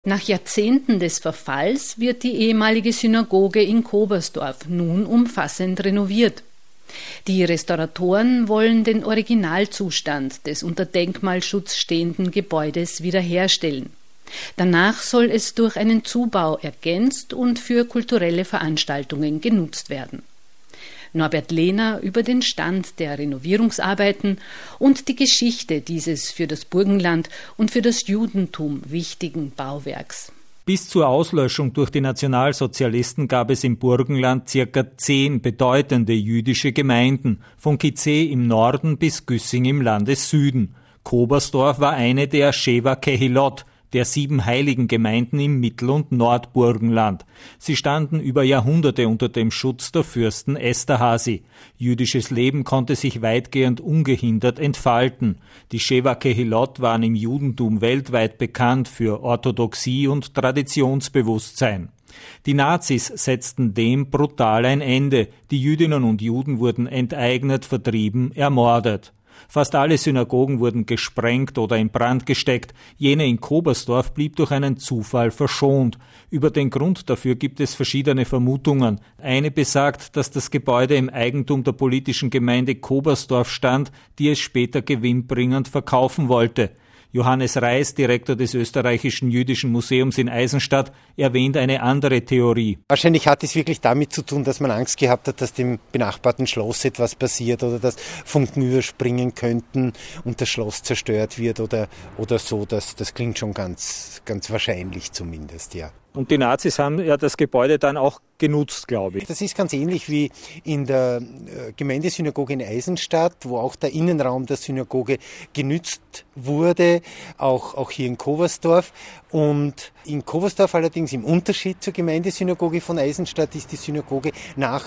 Nach Jahrzehnten des Verfalls wird die ehemalige Synagoge in Kobersdorf nun umfassend renoviert. Die Restauratoren wollen den Originalzustand des unter Denkmalschutz stehenden Gebäudes wiederherstellen. Danach soll es durch einen Zubau ergänzt und für kulturelle Veranstaltungen genutzt werden. Norbert Lehner über den Stand der Renovierungsarbeiten und die Geschichte dieses für das Burgenland und für das Judentum wichtigen Bauwerks. Bis zur Auslöschung durch die Nationalsozialisten gab es im Burgenland ca. 10 bedeutende jüdische Gemeinden, von Kizeh im Norden bis Güssing im Landessüden. Kobersdorf war eine der Sheva Kehilot, der 7 heiligen Gemeinden im Mittel- und Nordburgenland. Sie standen über Jahrhunderte unter dem Schutz der Fürsten Esterhazy. Jüdisches Leben konnte sich weitgehend ungehindert entfalten. Die Sheva Kehilot waren im Judentum weltweit bekannt für Orthodoxie und Traditionsbewusstsein. Die Nazis setzten dem brutal ein Ende. Die Jüdinnen und Juden wurden enteignet, vertrieben, ermordet. Fast alle Synagogen wurden gesprengt oder in Brand gesteckt. Jene in Kobersdorf blieb durch einen Zufall verschont. Über den Grund dafür gibt es verschiedene Vermutungen. Eine besagt, dass das Gebäude im Eigentum der politischen Gemeinde Kobersdorf stand, die es später gewinnbringend verkaufen wollte. Johannes Reis, Direktor des Österreichischen Jüdischen Museums in Eisenstadt, erwähnt eine andere Theorie. Wahrscheinlich hat es wirklich damit zu tun, dass man Angst gehabt hat, dass dem benachbarten Schloss etwas passiert oder dass Funken überspringen könnten und das Schloss zerstört wird oder so. Das klingt schon ganz wahrscheinlich zumindest, ja. Und die Nazis haben ja das Gebäude dann auch genutzt, glaube ich. Das ist ganz ähnlich wie in der Gemeindesynagoge in Eisenstadt, wo auch der Innenraum der Synagoge genützt wurde, auch hier in Kobersdorf. Und in Kobersdorf allerdings im Unterschied zur Gemeindesynagoge von Eisenstadt ist die Synagoge nach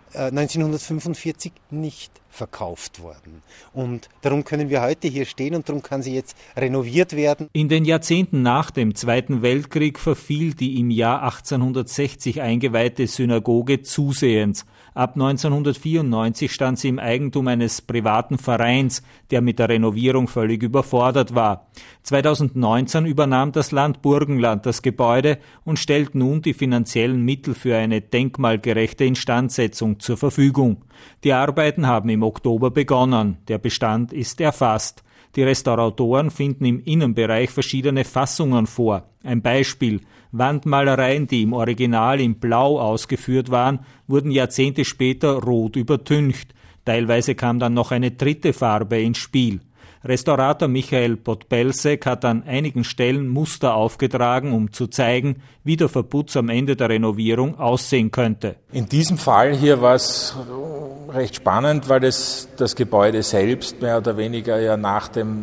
1945 nicht verkauft worden. Und darum können wir heute hier stehen und darum kann sie jetzt renoviert werden. In den Jahrzehnten nach dem Zweiten Weltkrieg verfiel die im Jahr 1860 eingeweihte Synagoge zusehends. Ab 1994 stand sie im Eigentum eines privaten Vereins, der mit der Renovierung völlig überfordert war. 2019 übernahm das Land Burgenland das Gebäude und stellt nun die finanziellen Mittel für eine denkmalgerechte Instandsetzung zur Verfügung. Die Arbeiten haben im Oktober begonnen. Der Bestand ist erfasst. Die Restauratoren finden im Innenbereich verschiedene Fassungen vor. Ein Beispiel: Wandmalereien, die im Original in Blau ausgeführt waren, wurden Jahrzehnte später rot übertüncht. Teilweise kam dann noch eine dritte Farbe ins Spiel. Restaurator Michael Podbelsek hat an einigen Stellen Muster aufgetragen, um zu zeigen, wie der Verputz am Ende der Renovierung aussehen könnte. In diesem Fall hier war es recht spannend, weil das Gebäude selbst mehr oder weniger ja nach dem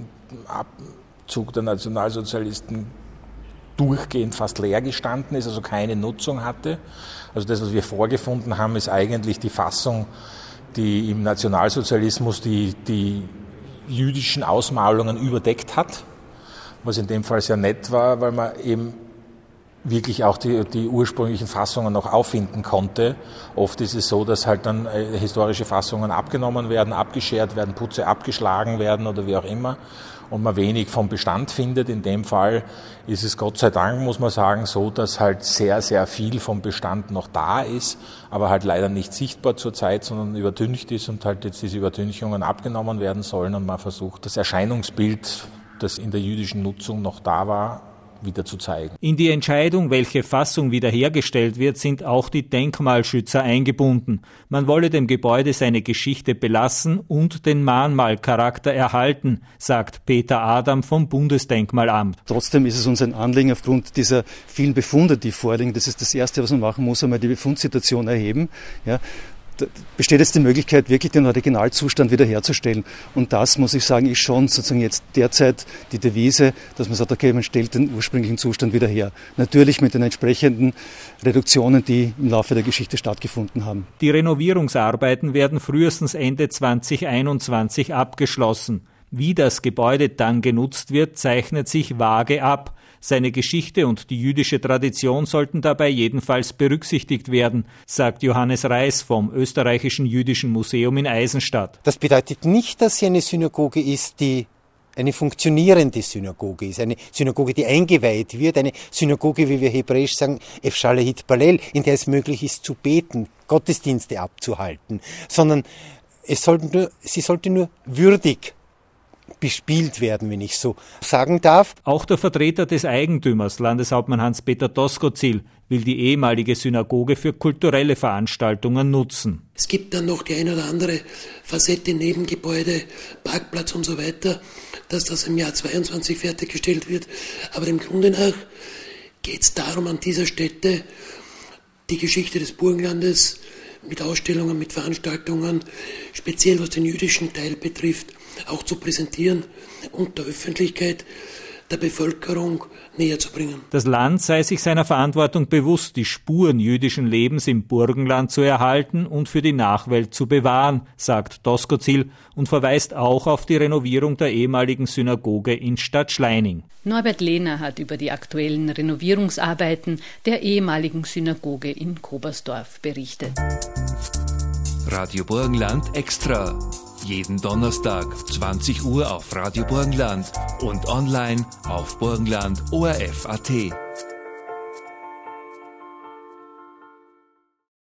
Abzug der Nationalsozialisten durchgehend fast leer gestanden ist, also keine Nutzung hatte. Also das, was wir vorgefunden haben, ist eigentlich die Fassung, die im Nationalsozialismus die jüdischen Ausmalungen überdeckt hat, was in dem Fall sehr nett war, weil man eben wirklich auch die ursprünglichen Fassungen noch auffinden konnte. Oft ist es so, dass halt dann historische Fassungen abgenommen werden, abgeschert werden, Putze abgeschlagen werden oder wie auch immer und man wenig vom Bestand findet. In dem Fall ist es Gott sei Dank, muss man sagen, so, dass halt sehr, sehr viel vom Bestand noch da ist, aber halt leider nicht sichtbar zurzeit, sondern übertüncht ist und halt jetzt diese Übertünchungen abgenommen werden sollen und man versucht, das Erscheinungsbild, das in der jüdischen Nutzung noch da war, wieder zu zeigen. In die Entscheidung, welche Fassung wiederhergestellt wird, sind auch die Denkmalschützer eingebunden. Man wolle dem Gebäude seine Geschichte belassen und den Mahnmalcharakter erhalten, sagt Peter Adam vom Bundesdenkmalamt. Trotzdem ist es uns ein Anliegen, aufgrund dieser vielen Befunde, die vorliegen, das ist das Erste, was man machen muss, einmal die Befundsituation erheben. Ja. Da besteht jetzt die Möglichkeit, wirklich den Originalzustand wiederherzustellen. Und das, muss ich sagen, ist schon sozusagen jetzt derzeit die Devise, dass man sagt, okay, man stellt den ursprünglichen Zustand wieder her. Natürlich mit den entsprechenden Reduktionen, die im Laufe der Geschichte stattgefunden haben. Die Renovierungsarbeiten werden frühestens Ende 2021 abgeschlossen. Wie das Gebäude dann genutzt wird, zeichnet sich vage ab. Seine Geschichte und die jüdische Tradition sollten dabei jedenfalls berücksichtigt werden, sagt Johannes Reis vom Österreichischen Jüdischen Museum in Eisenstadt. Das bedeutet nicht, dass sie eine Synagoge ist, die eine funktionierende Synagoge ist, eine Synagoge, die eingeweiht wird, eine Synagoge, wie wir hebräisch sagen, Efshalehit Palel, in der es möglich ist zu beten, Gottesdienste abzuhalten, sondern sie sollte nur würdig bespielt werden, wenn ich so sagen darf. Auch der Vertreter des Eigentümers, Landeshauptmann Hans-Peter Doskozil, will die ehemalige Synagoge für kulturelle Veranstaltungen nutzen. Es gibt dann noch die eine oder andere Facette, Nebengebäude, Parkplatz und so weiter, dass das im Jahr 22 fertiggestellt wird. Aber im Grunde nach geht es darum, an dieser Stätte die Geschichte des Burgenlandes mit Ausstellungen, mit Veranstaltungen, speziell was den jüdischen Teil betrifft, auch zu präsentieren und der Öffentlichkeit, der Bevölkerung näher zu bringen. Das Land sei sich seiner Verantwortung bewusst, die Spuren jüdischen Lebens im Burgenland zu erhalten und für die Nachwelt zu bewahren, sagt Doskozil und verweist auch auf die Renovierung der ehemaligen Synagoge in Stadtschleining. Norbert Lehner hat über die aktuellen Renovierungsarbeiten der ehemaligen Synagoge in Kobersdorf berichtet. Radio Burgenland Extra. Jeden Donnerstag 20 Uhr auf Radio Burgenland und online auf burgenland.orf.at.